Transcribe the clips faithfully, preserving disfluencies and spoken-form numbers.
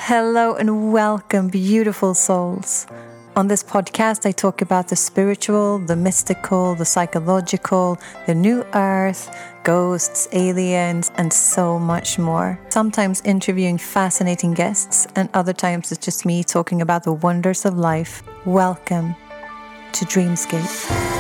Hello and welcome, beautiful souls. On this podcast, I talk about the spiritual, the mystical, the psychological, the new earth, ghosts, aliens, and so much more. Sometimes interviewing fascinating guests, and other times it's just me talking about the wonders of life. Welcome to Dreamscape.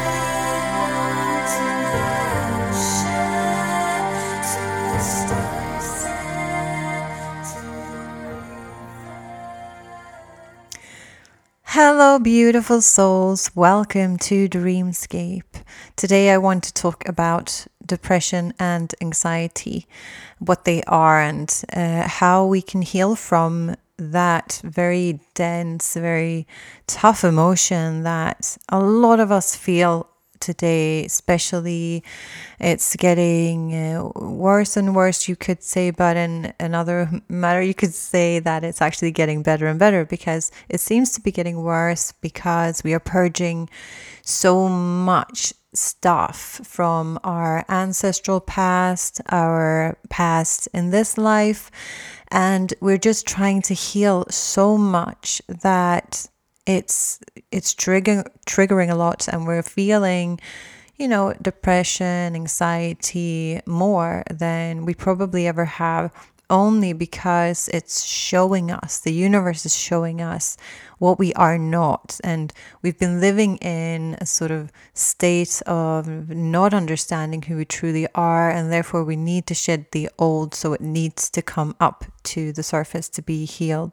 Hello, beautiful souls. Welcome to Dreamscape. Today I want to talk about depression and anxiety, what they are, and uh, how we can heal from that very dense, very tough emotion that a lot of us feel today. Especially it's getting uh, worse and worse, you could say, but in another matter you could say that it's actually getting better and better, because it seems to be getting worse because we are purging so much stuff from our ancestral past, our past in this life, and we're just trying to heal so much that it's it's triggering triggering a lot, and we're feeling, you know, depression, anxiety more than we probably ever have, only because it's showing us, the universe is showing us what we are not. And we've been living in a sort of state of not understanding who we truly are, and therefore we need to shed the old, so it needs to come up to the surface to be healed.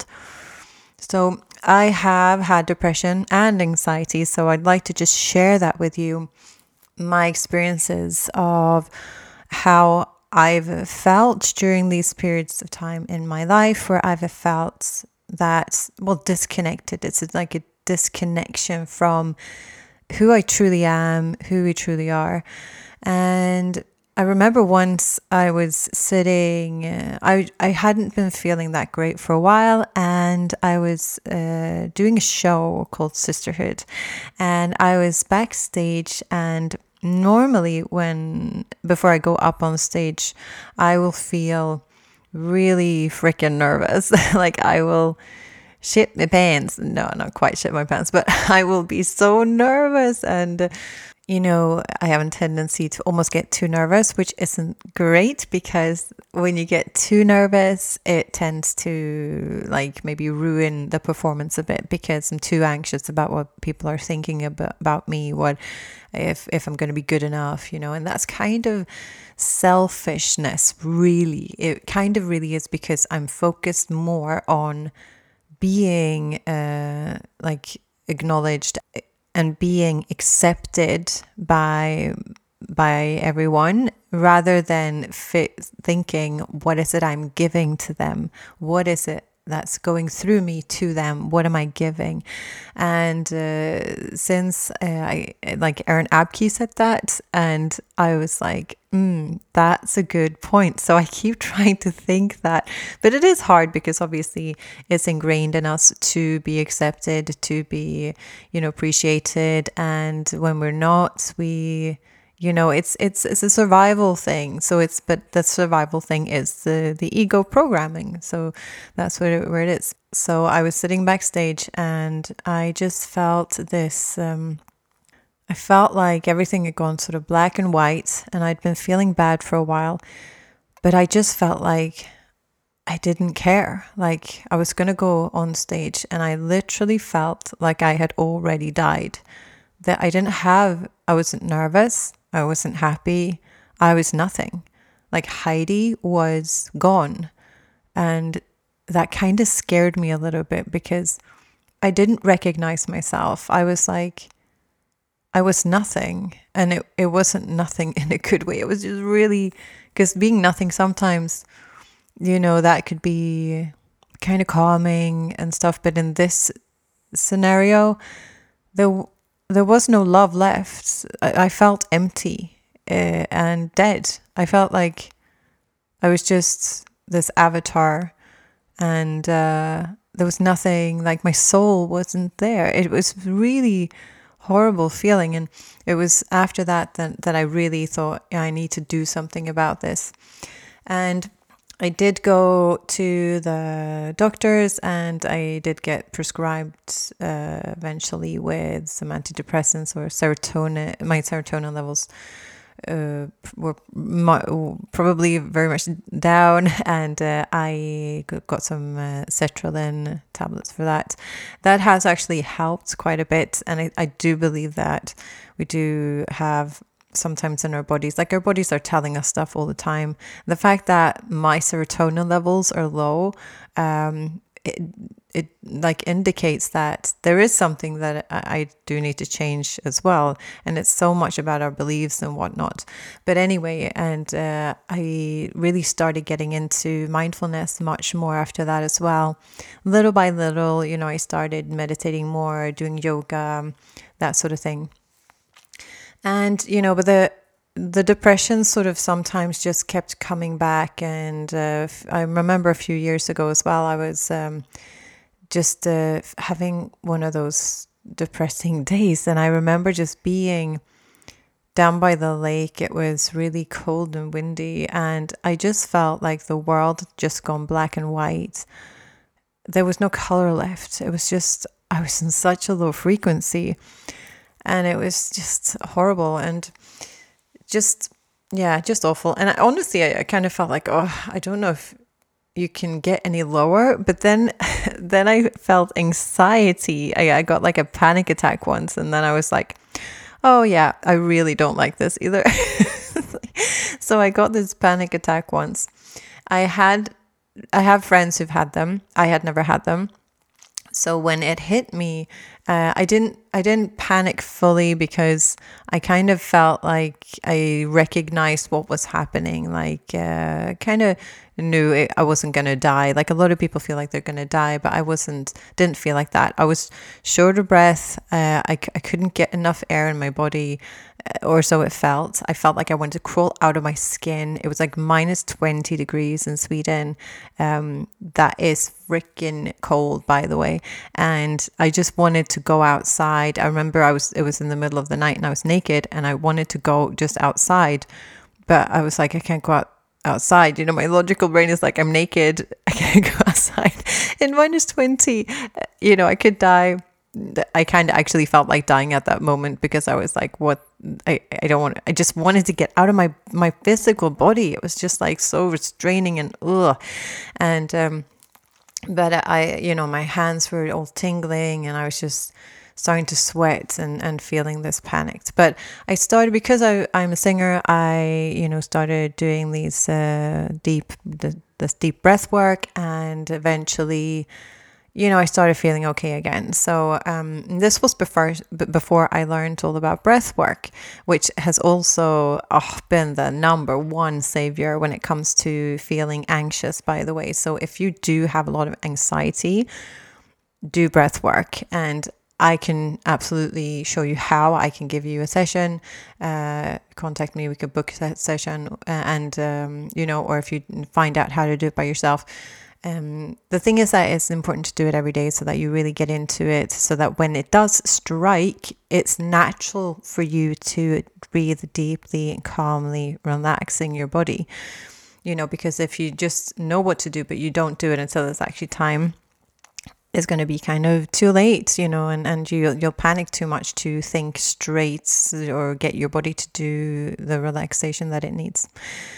So I have had depression and anxiety, so I'd like to just share that with you, my experiences of how I've felt during these periods of time in my life where I've felt that, well, disconnected. It's like a disconnection from who I truly am, who we truly are. And I remember once I was sitting, uh, I I hadn't been feeling that great for a while, and I was uh, doing a show called Sisterhood, and I was backstage. And normally when, before I go up on stage, I will feel really freaking nervous. Like I will shit my pants. No, not quite shit my pants, but I will be so nervous. And you know, I have a tendency to almost get too nervous, which isn't great, because when you get too nervous, it tends to like maybe ruin the performance a bit, because I'm too anxious about what people are thinking about, about me, what if, if I'm going to be good enough, you know, and that's kind of selfishness, really. It kind of really is, because I'm focused more on being uh, like acknowledged and being accepted by by everyone, rather than fit, thinking, what is it I'm giving to them? What is it that's going through me to them? What am I giving? And uh, since uh, I like Aaron Abke said that, and I was like, mm, that's a good point. So I keep trying to think that, but it is hard, because obviously it's ingrained in us to be accepted, to be, you know, appreciated, and when we're not, we, you know, it's it's it's a survival thing. So it's, but the survival thing is the the ego programming. So that's where it, where it is. So I was sitting backstage, and I just felt this. Um, I felt like everything had gone sort of black and white, and I'd been feeling bad for a while, but I just felt like I didn't care. Like I was going to go on stage, and I literally felt like I had already died. That I didn't have, I wasn't nervous, I wasn't happy, I was nothing. Like Heidi was gone. And that kind of scared me a little bit, because I didn't recognize myself. I was like, I was nothing, and it, it wasn't nothing in a good way. It was just really, because being nothing sometimes, you know, that could be kind of calming and stuff. But in this scenario, there, there was no love left. I, I felt empty uh, and dead. I felt like I was just this avatar, and uh, there was nothing, like my soul wasn't there. It was really horrible feeling. And it was after that that, that I really thought, yeah, I need to do something about this. And I did go to the doctors and I did get prescribed uh, eventually with some antidepressants or serotonin. My serotonin levels uh, were mo- probably very much down, and uh, I got some uh, sertraline tablets for that. That has actually helped quite a bit, and I, I do believe that we do have sometimes in our bodies, like our bodies are telling us stuff all the time. The fact that my serotonin levels are low, um, it, it like indicates that there is something that I, I do need to change as well. And it's so much about our beliefs and whatnot. But anyway, and uh, I really started getting into mindfulness much more after that as well. Little by little, you know, I started meditating more, doing yoga, that sort of thing. And, you know, but the the depression sort of sometimes just kept coming back. And uh, I remember a few years ago as well, I was um, just uh, having one of those depressing days. And I remember just being down by the lake. It was really cold and windy. And I just felt like the world had just gone black and white. There was no color left. It was just, I was in such a low frequency. And it was just horrible and just, yeah, just awful. And I, honestly, I, I kind of felt like, oh, I don't know if you can get any lower. But then, then I felt anxiety. I, I got like a panic attack once. And then I was like, oh yeah, I really don't like this either. So I got this panic attack once. I had, I have friends who've had them. I had never had them. So when it hit me, uh, I didn't I didn't panic fully because I kind of felt like I recognized what was happening. Like uh, kind of knew it, I wasn't going to die. Like a lot of people feel like they're going to die, but I wasn't, didn't feel like that. I was short of breath. Uh, I, I couldn't get enough air in my body, or so it felt. I felt like I wanted to crawl out of my skin. It was like minus twenty degrees in Sweden. Um, that is freaking cold, by the way. And I just wanted to go outside. I remember I was, it was in the middle of the night and I was naked and I wanted to go just outside, but I was like, I can't go out outside. You know, my logical brain is like, I'm naked. I can't go outside in minus twenty. You know, I could die. I kind of actually felt like dying at that moment because I was like, what, I, I don't want, I just wanted to get out of my, my physical body. It was just like so restraining and ugh. And, um, but I, you know, my hands were all tingling and I was just starting to sweat and, and feeling this panicked. But I started, because I, I'm a singer, I, you know, started doing these uh, deep, the, this deep breath work, and eventually, you know, I started feeling okay again. So um, this was before before I learned all about breath work, which has also oh, been the number one savior when it comes to feeling anxious, by the way. So if you do have a lot of anxiety, do breath work. And I can absolutely show you how. I can give you a session. Uh, contact me. We could book that session. And, um, you know, or if you find out how to do it by yourself. Um, the thing is that it's important to do it every day so that you really get into it, so that when it does strike, it's natural for you to breathe deeply and calmly, relaxing your body. You know, because if you just know what to do, but you don't do it until it's actually time, it's going to be kind of too late, you know, and, and you, you'll panic too much to think straight or get your body to do the relaxation that it needs.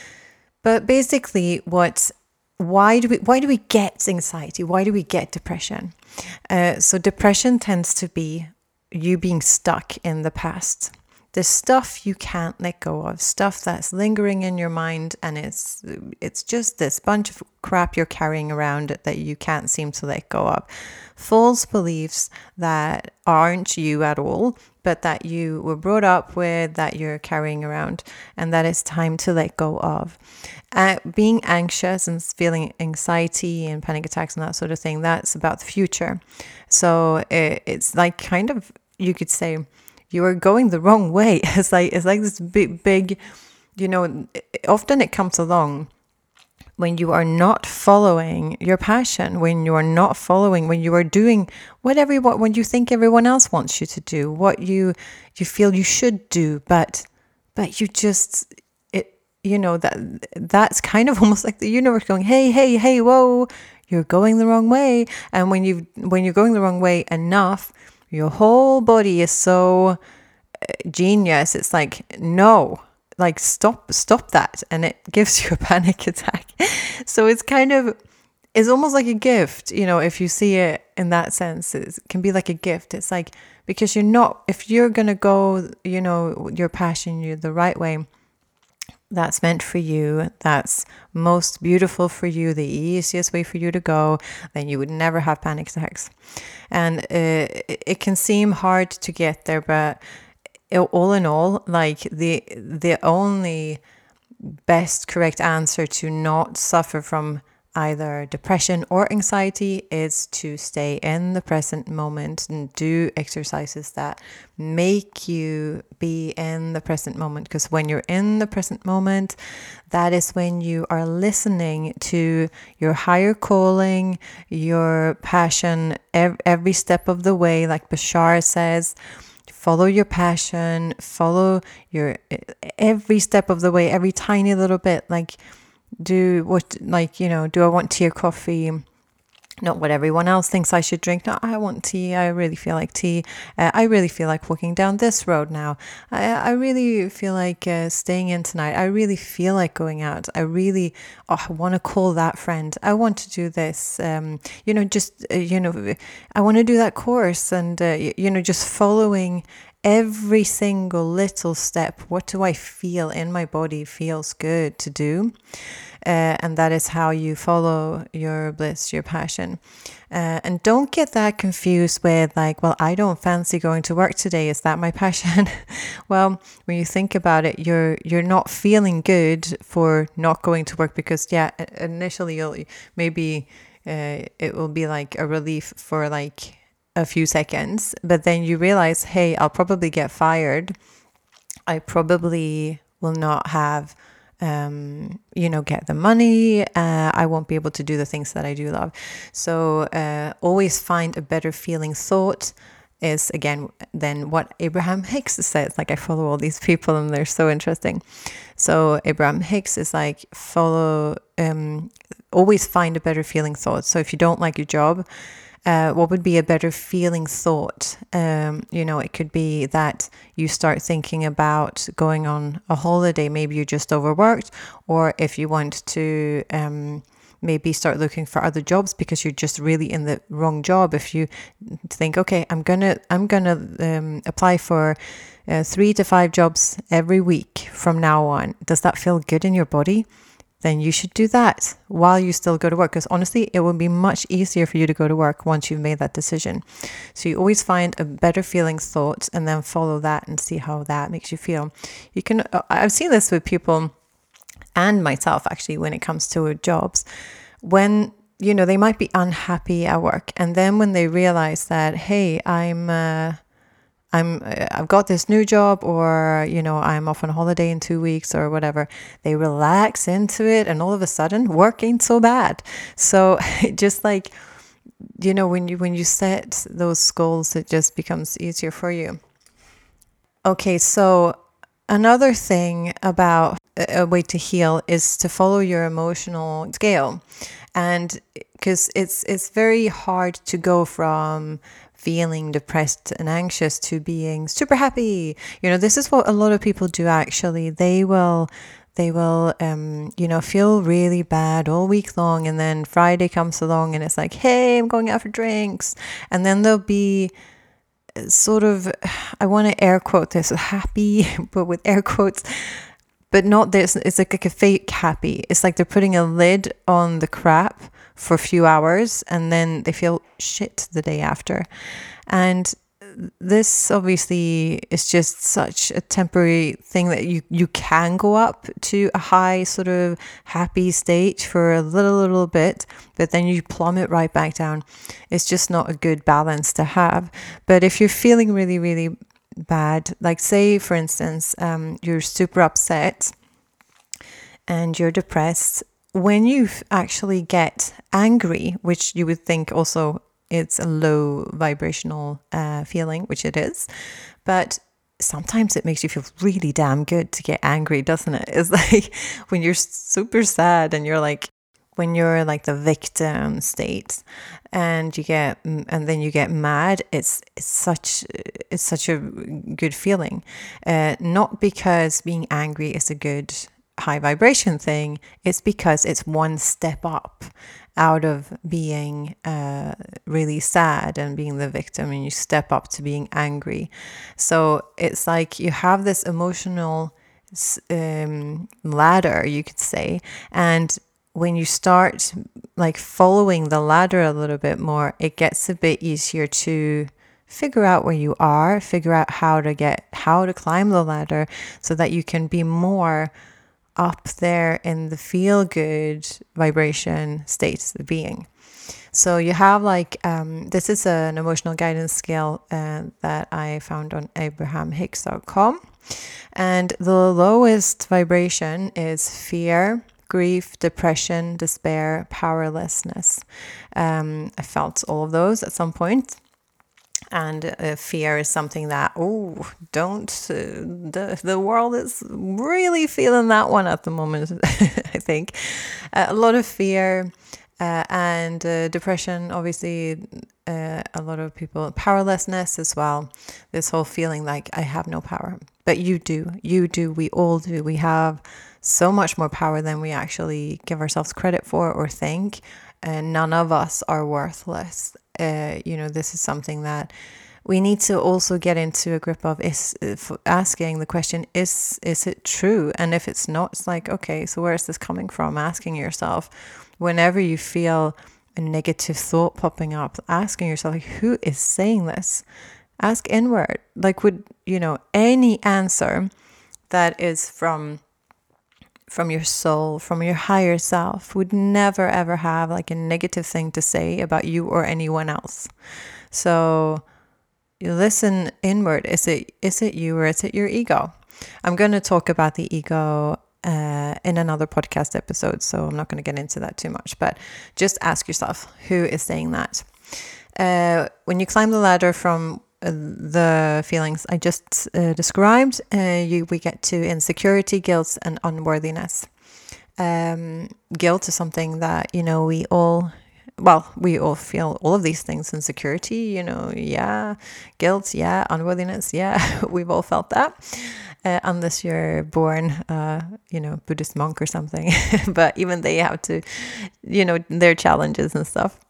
But basically what Why do we why do we get anxiety? Why do we get depression? Uh, so depression tends to be you being stuck in the past. The stuff you can't let go of, stuff that's lingering in your mind, and it's it's just this bunch of crap you're carrying around that you can't seem to let go of. False beliefs that aren't you at all, but that you were brought up with, that you're carrying around, and that it's time to let go of. Uh, being anxious and feeling anxiety and panic attacks and that sort of thing, that's about the future. So it, it's like kind of, you could say, you are going the wrong way. It's like it's like this big, big, you know, often it comes along when you are not following your passion, when you are not following, when you are doing what everyone, when you think everyone else wants you to do, what you you feel you should do, but but you just you know, that that's kind of almost like the universe going, hey, hey, hey, whoa, you're going the wrong way. And when you when you're going the wrong way enough, your whole body is so genius. It's like, no, like stop, stop that. And it gives you a panic attack. So it's kind of, it's almost like a gift, you know, if you see it in that sense, it can be like a gift. It's like, because you're not, if you're going to go, you know, your passion, you the right way, that's meant for you, that's most beautiful for you, the easiest way for you to go, then you would never have panic attacks. And uh, it can seem hard to get there, but all in all, like the the only best correct answer to not suffer from either depression or anxiety is to stay in the present moment and do exercises that make you be in the present moment. Because when you're in the present moment, that is when you are listening to your higher calling, your passion, ev- every step of the way. Like Bashar says, follow your passion, follow your every step of the way, every tiny little bit. Like, do what, like, you know, do I want tea or coffee? Not what everyone else thinks I should drink. No, I want tea. I really feel like tea. Uh, I really feel like walking down this road now. I, I really feel like uh, staying in tonight. I really feel like going out. I really oh, I want to call that friend. I want to do this. Um, you know, just, uh, you know, I want to do that course, and, uh, you, you know, just following every single little step. What do I feel in my body feels good to do? Uh, and that is how you follow your bliss, your passion. Uh, and don't get that confused with like, well, I don't fancy going to work today. Is that my passion? Well, when you think about it, you're you're not feeling good for not going to work because, yeah, initially you'll maybe uh, it will be like a relief for like a few seconds, but then you realize, hey, I'll probably get fired. I probably will not have um, you know, get the money. Uh, I won't be able to do the things that I do love. So uh, always find a better feeling thought is, again, than what Abraham Hicks says. Like, I follow all these people and they're so interesting. So Abraham Hicks is like, follow, um, always find a better feeling thought. So if you don't like your job, Uh, what would be a better feeling thought? Um, you know, it could be that you start thinking about going on a holiday. Maybe you're just overworked, or if you want to um, maybe start looking for other jobs because you're just really in the wrong job. If you think, okay, I'm gonna I'm gonna um, apply for uh, three to five jobs every week from now on. Does that feel good in your body? Then you should do that while you still go to work. Because honestly, it will be much easier for you to go to work once you've made that decision. So you always find a better feeling thought and then follow that and see how that makes you feel. You can, I've seen this with people and myself actually when it comes to jobs. When, you know, they might be unhappy at work. And then when they realize that, hey, I'm... Uh, I'm, I've got this new job, or, you know, I'm off on holiday in two weeks or whatever. They relax into it and all of a sudden work ain't so bad. So just like, you know, when you, when you set those goals, it just becomes easier for you. Okay. So another thing about a way to heal is to follow your emotional scale. And because it's, it's very hard to go from feeling depressed and anxious to being super happy. You know, this is what a lot of people do actually. They will, they will, um, you know, feel really bad all week long. And then Friday comes along and it's like, hey, I'm going out for drinks. And then they'll be sort of, I want to air quote this, happy, but with air quotes, but not this. It's like, like a fake happy. It's like they're putting a lid on the crap for a few hours and then they feel shit the day after. And this obviously is just such a temporary thing that you, you can go up to a high sort of happy state for a little, little bit, but then you plummet right back down. It's just not a good balance to have. But if you're feeling really, really bad, like say, for instance, um, you're super upset and you're depressed, when you actually get angry, which you would think also it's a low vibrational uh, feeling, which it is, but sometimes it makes you feel really damn good to get angry, doesn't it? It's like when you're super sad and you're like, when you're like the victim state and you get, and then you get mad, it's, it's such, it's such a good feeling. Uh, not because being angry is a good high vibration thing. It's because it's one step up out of being uh, really sad and being the victim, and you step up to being angry. So it's like you have this emotional um, ladder, you could say, and when you start like following the ladder a little bit more, it gets a bit easier to figure out where you are, figure out how to get, how to climb the ladder so that you can be more up there in the feel good vibration state of being. So you have like, um, this is an emotional guidance scale uh, that I found on abraham hicks dot com. And the lowest vibration is fear, grief, depression, despair, powerlessness. Um, I felt all of those at some point. And uh, fear is something that, oh, don't, uh, the, the world is really feeling that one at the moment, I think. Uh, a lot of fear uh, and uh, depression, obviously, uh, a lot of people, powerlessness as well. This whole feeling like I have no power. But you do, you do, we all do. We have so much more power than we actually give ourselves credit for or think. And none of us are worthless. Uh, you know, this is something that we need to also get into a grip of, is asking the question, is is it true? And if it's not, it's like, okay, so where is this coming from? Asking yourself, whenever you feel a negative thought popping up, asking yourself, like, who is saying this? Ask inward. Like, would, you know, any answer that is from from your soul, from your higher self, would never ever have like a negative thing to say about you or anyone else. So you listen inward. Is it is it you or is it your ego? I'm going to talk about the ego uh, in another podcast episode, so I'm not going to get into that too much, but just ask yourself, who is saying that? Uh, when you climb the ladder from uh, the feelings I just uh, described, uh, you we get to insecurity, guilt, and unworthiness. Um, guilt is something that, you know, we all, well, we all feel all of these things. Insecurity, you know, yeah. Guilt, yeah. Unworthiness, yeah. We've all felt that. Uh, unless you're born, uh, you know, Buddhist monk or something. But even they have to, you know, their challenges and stuff.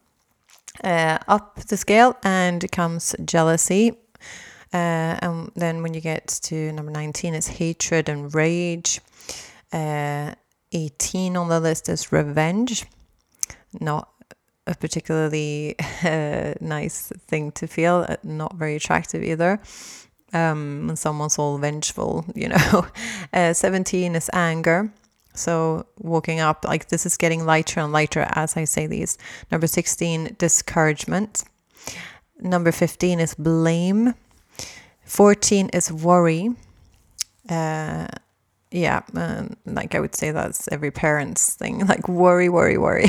Uh, up the scale and comes jealousy. Uh, and then when you get to number nineteen, it's hatred and rage. Uh, eighteen on the list is revenge. Not a particularly uh, nice thing to feel, uh, not very attractive either. Um, when someone's all vengeful, you know. Uh, seventeen is anger. So walking up, like this is getting lighter and lighter as I say these. Number sixteen, discouragement. Number fifteen is blame. fourteen is worry. Uh, yeah, um, like I would say that's every parent's thing, like worry, worry, worry.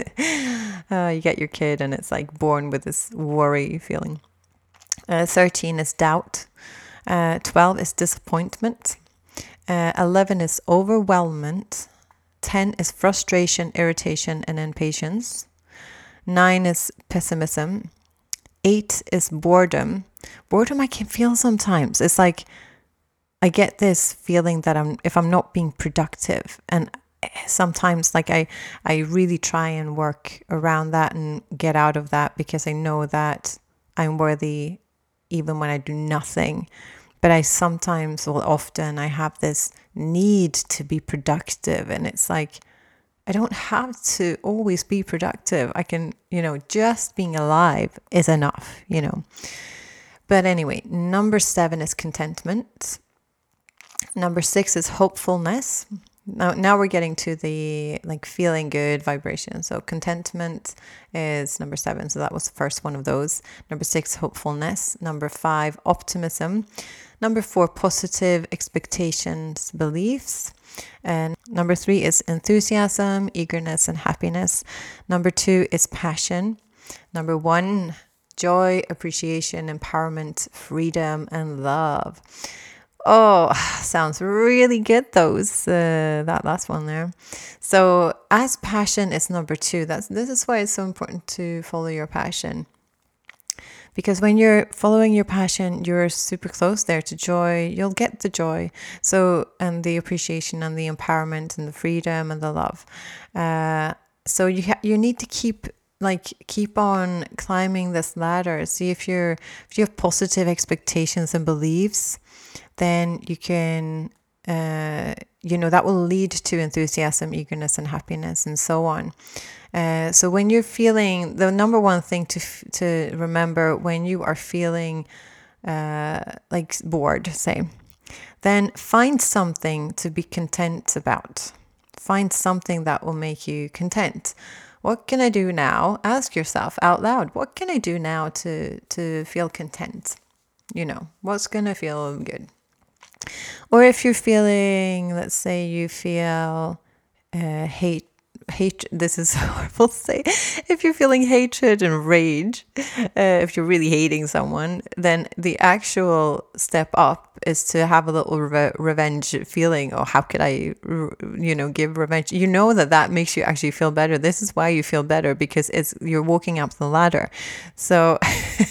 uh, you get your kid and it's like born with this worry feeling. Uh, thirteen is doubt. Uh, twelve is disappointment. Uh, eleven is overwhelmment. ten is frustration, irritation, and impatience. nine is pessimism. eight is boredom. Boredom I can feel sometimes. It's like I get this feeling that I'm if I'm not being productive, and sometimes like I I really try and work around that and get out of that because I know that I'm worthy even when I do nothing. But I sometimes, well, often I have this need to be productive. And it's like, I don't have to always be productive. I can, you know, just being alive is enough, you know. But anyway, number seven is contentment. Number six is hopefulness. Now, now we're getting to the like feeling good vibration. So contentment is number seven. So that was the first one of those. Number six, hopefulness. Number five, optimism. Number four, positive expectations, beliefs. And number three is enthusiasm, eagerness, and happiness. Number two is passion. Number one, joy, appreciation, empowerment, freedom, and love. Oh, sounds really good, those, uh, that last one there. So as passion is number two, that's this is why it's so important to follow your passion. Because when you're following your passion, you're super close there to joy. You'll get the joy. So, and the appreciation and the empowerment and the freedom and the love. Uh, so you ha- you need to keep like keep on climbing this ladder. See if you're if you have positive expectations and beliefs, then you can uh, you know that will lead to enthusiasm, eagerness, and happiness, and so on. Uh, so when you're feeling, the number one thing to f- to remember when you are feeling uh, like bored, say, then find something to be content about. Find something that will make you content. What can I do now? Ask yourself out loud, what can I do now to to feel content? You know, what's gonna feel good? Or if you're feeling, let's say you feel uh, hate, hate, this is horrible to say. If you're feeling hatred and rage, uh, if you're really hating someone, then the actual step up is to have a little re- revenge feeling. Or how could I, you know, give revenge? You know that that makes you actually feel better. This is why you feel better, because it's you're walking up the ladder. So,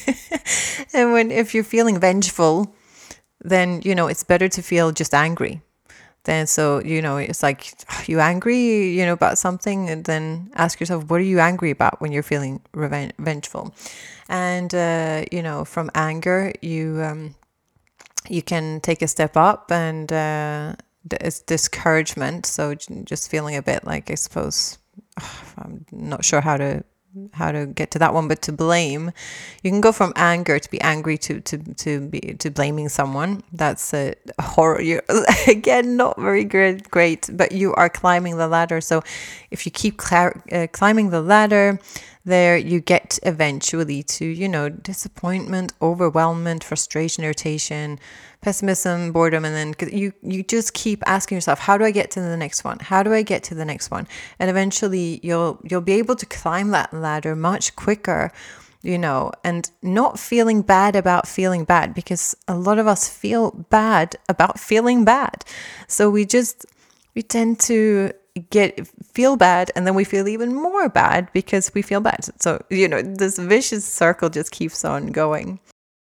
and when if you're feeling vengeful, then, you know, it's better to feel just angry. Then, so, you know, it's like, are you angry, you know, about something? And then ask yourself, what are you angry about when you're feeling reven- vengeful? And, uh, you know, from anger, you, um, you can take a step up, and uh, it's discouragement. So just feeling a bit like, I suppose, I'm not sure how to how to get to that one, but to blame, you can go from anger to be angry to to to be to blaming someone. That's a horror. You're, again, not very great, great, but you are climbing the ladder. So if you keep cl- uh, climbing the ladder, there you get eventually to, you know, disappointment, overwhelmment, frustration, irritation, pessimism, boredom, and then you you just keep asking yourself, how do I get to the next one? How do I get to the next one? And eventually you'll you'll be able to climb that ladder much quicker, you know, and not feeling bad about feeling bad, because a lot of us feel bad about feeling bad. So we just we tend to get feel bad, and then we feel even more bad because we feel bad. So, you know, this vicious circle just keeps on going.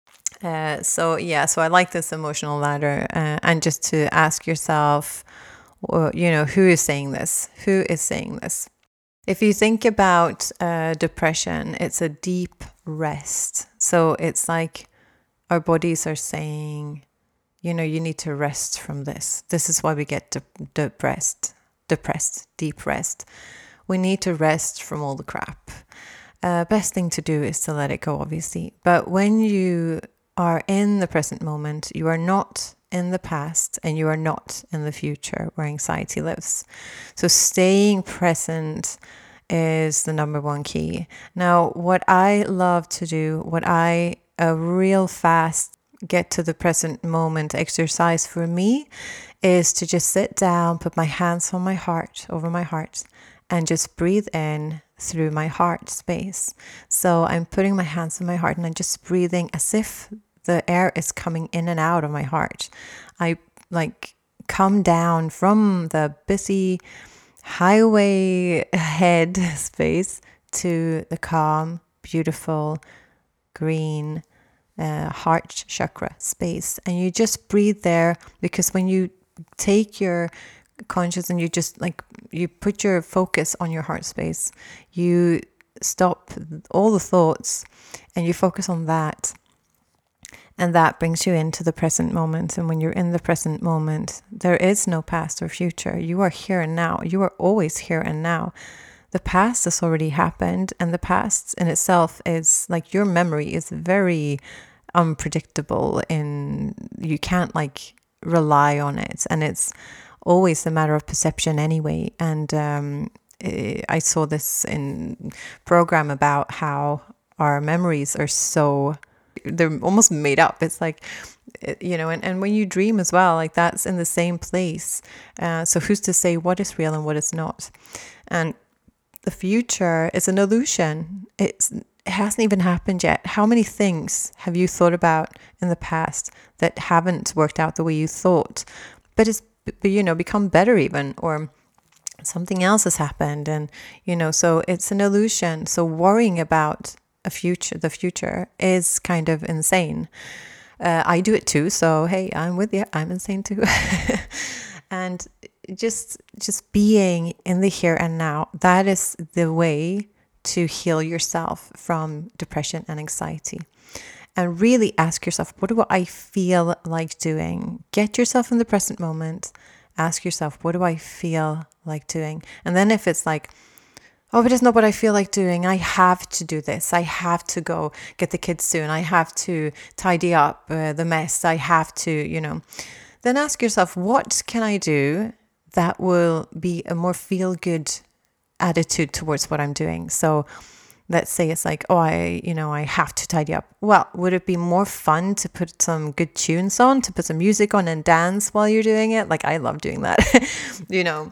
Uh, so yeah, so I like this emotional ladder, uh, and just to ask yourself, uh, you know, who is saying this? Who is saying this? If you think about uh, depression, it's a deep rest. So it's like our bodies are saying, you know, you need to rest from this. This is why we get de- depressed, depressed, deep rest. We need to rest from all the crap. Uh, best thing to do is to let it go, obviously. But when you are in the present moment, you are not in the past, and you are not in the future where anxiety lives. So staying present is the number one key. Now, what I love to do, what I, a real fast get to the present moment exercise for me, is to just sit down, put my hands on my heart, over my heart, and just breathe in through my heart space. So I'm putting my hands on my heart, and I'm just breathing as if the air is coming in and out of my heart. I like come down from the busy highway head space to the calm, beautiful, green uh, heart chakra space. And you just breathe there, because when you take your conscious and you just like, you put your focus on your heart space, you stop all the thoughts and you focus on that. And that brings you into the present moment. And when you're in the present moment, there is no past or future. You are here and now. You are always here and now. The past has already happened, and the past in itself is like, your memory is very unpredictable, and you can't like rely on it. And it's always a matter of perception anyway. And um, I saw this in program about how our memories are so, they're almost made up. It's like, you know, and, and when you dream as well, like that's in the same place. Uh, so who's to say what is real and what is not? And the future is an illusion. It's it hasn't even happened yet. How many things have you thought about in the past that haven't worked out the way you thought, but it's, you know, become better even, or something else has happened, and, you know, so it's an illusion. So worrying about a future, the future is kind of insane. Uh, I do it too. So, hey, I'm with you. I'm insane too. And just, just being in the here and now, that is the way to heal yourself from depression and anxiety. And really ask yourself, what do I feel like doing? Get yourself in the present moment. Ask yourself, what do I feel like doing? And then if it's like, oh, but it's not what I feel like doing, I have to do this, I have to go get the kids soon, I have to tidy up uh, the mess, I have to, you know, then ask yourself, what can I do that will be a more feel-good attitude towards what I'm doing? So let's say it's like, oh, I, you know, I have to tidy up. Well, would it be more fun to put some good tunes on, to put some music on and dance while you're doing it? Like, I love doing that, you know.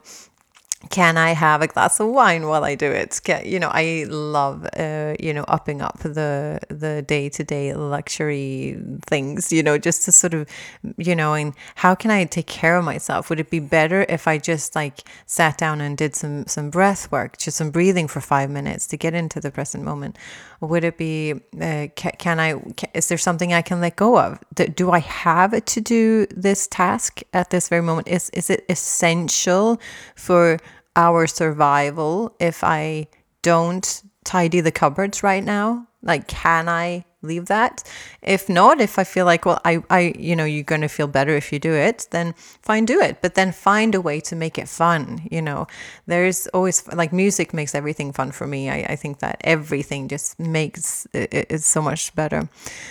Can I have a glass of wine while I do it? Can, you know, I love, uh, you know, upping up the the day-to-day luxury things, you know, just to sort of, you know, and how can I take care of myself? Would it be better if I just like sat down and did some some breath work, just some breathing for five minutes to get into the present moment? Or would it be, uh, can, can I, can, is there something I can let go of? Do, do I have to do this task at this very moment? Is, is it essential for our survival if I don't tidy the cupboards right now? Like, can I leave that? If not, if I feel like, well, I, I, you know, you're going to feel better if you do it, then fine, do it. But then find a way to make it fun. You know, there's always, like, music makes everything fun for me. I, I think that everything just makes it, it's so much better.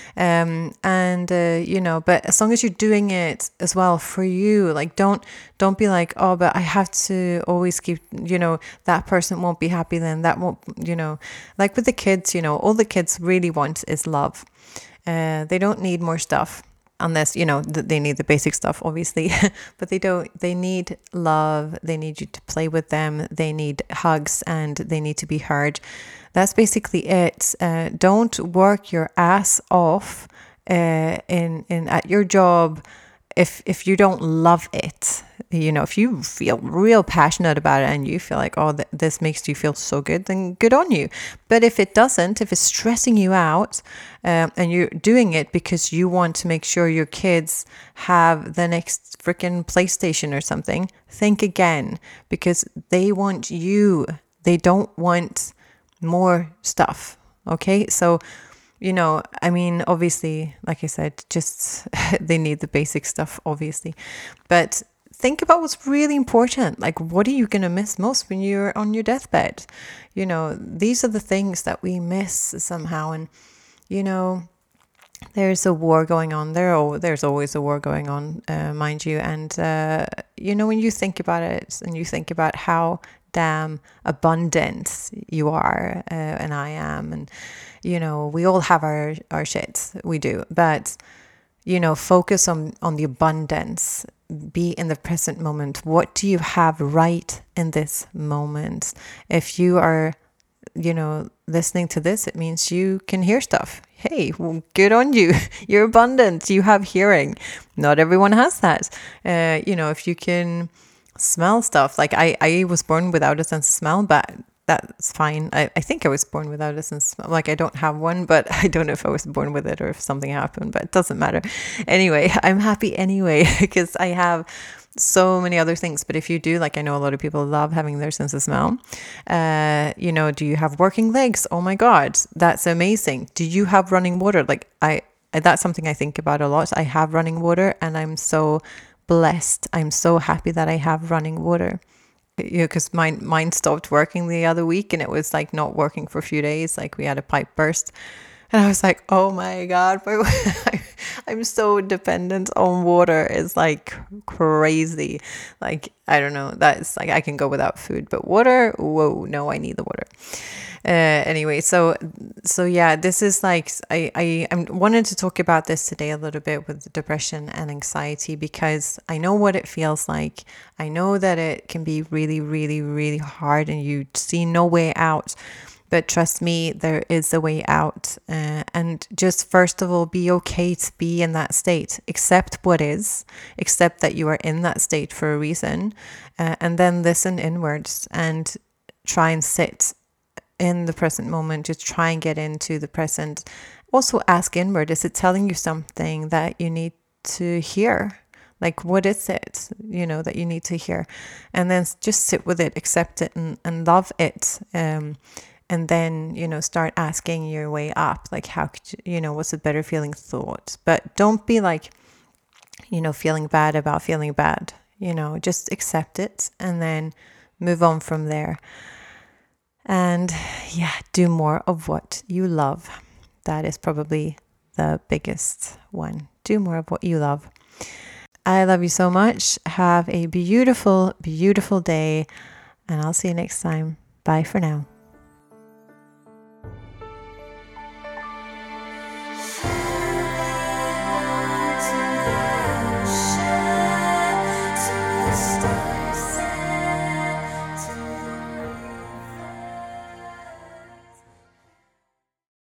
Um, and, uh, you know, but as long as you're doing it as well for you, like, don't, don't be like, oh, but I have to always keep, you know, that person won't be happy then, that won't, you know, like with the kids, you know, all the kids really want is love. Uh, they don't need more stuff unless, you know, th- they need the basic stuff, obviously, but they don't, they need love. They need you to play with them. They need hugs and they need to be heard. That's basically it. Uh, don't work your ass off uh, in, in at your job if if you don't love it. You know, if you feel real passionate about it and you feel like, oh, th- this makes you feel so good, then good on you. But if it doesn't, if it's stressing you out, um, and you're doing it because you want to make sure your kids have the next freaking PlayStation or something, think again, because they want you. They don't want more stuff. Okay, so, you know, I mean, obviously, like I said, just they need the basic stuff, obviously. But think about what's really important. Like, what are you going to miss most when you're on your deathbed? You know, these are the things that we miss somehow. And, you know, there's a war going on there. Oh, there's always a war going on, uh, mind you. And, uh, you know, when you think about it and you think about how damn abundant you are, uh, and I am, and, you know, we all have our, our shit. We do. But, you know, focus on, on the abundance. Be in the present moment. What do you have right in this moment? If you are, you know, listening to this, it means you can hear stuff. Hey, well, good on you. You're abundant. You have hearing. Not everyone has that. Uh, you know, if you can smell stuff, like I, I was born without a sense of smell, but that's fine. I, I think I was born without a sense of smell. Like, I don't have one, but I don't know if I was born with it or if something happened, but it doesn't matter. Anyway, I'm happy anyway, because I have so many other things. But if you do, like, I know a lot of people love having their sense of smell. Uh, you know, do you have working legs? Oh my God, that's amazing. Do you have running water? Like, I, that's something I think about a lot. I have running water and I'm so blessed. I'm so happy that I have running water. You know, because mine, mine stopped working the other week and it was like not working for a few days. Like, we had a pipe burst. And I was like, oh my God, I'm so dependent on water. It's like crazy. Like, I don't know. That's like, I can go without food, but water, whoa, no, I need the water. Uh, anyway, so, so yeah, this is like, I, I, I wanted to talk about this today a little bit with depression and anxiety, because I know what it feels like. I know that it can be really, really, really hard and you see no way out. But trust me, there is a way out. Uh, and just first of all, be okay to be in that state. Accept what is, accept that you are in that state for a reason. Uh, and then listen inwards and try and sit in the present moment. Just try and get into the present. Also ask inward, is it telling you something that you need to hear? Like, what is it, you know, that you need to hear? And then just sit with it, accept it, and, and love it. Um, and then, you know, start asking your way up. Like, how could you, you know, what's a better feeling thought? But don't be like, you know, feeling bad about feeling bad. You know, just accept it and then move on from there. And yeah, do more of what you love. That is probably the biggest one. Do more of what you love. I love you so much. Have a beautiful, beautiful day. And I'll see you next time. Bye for now.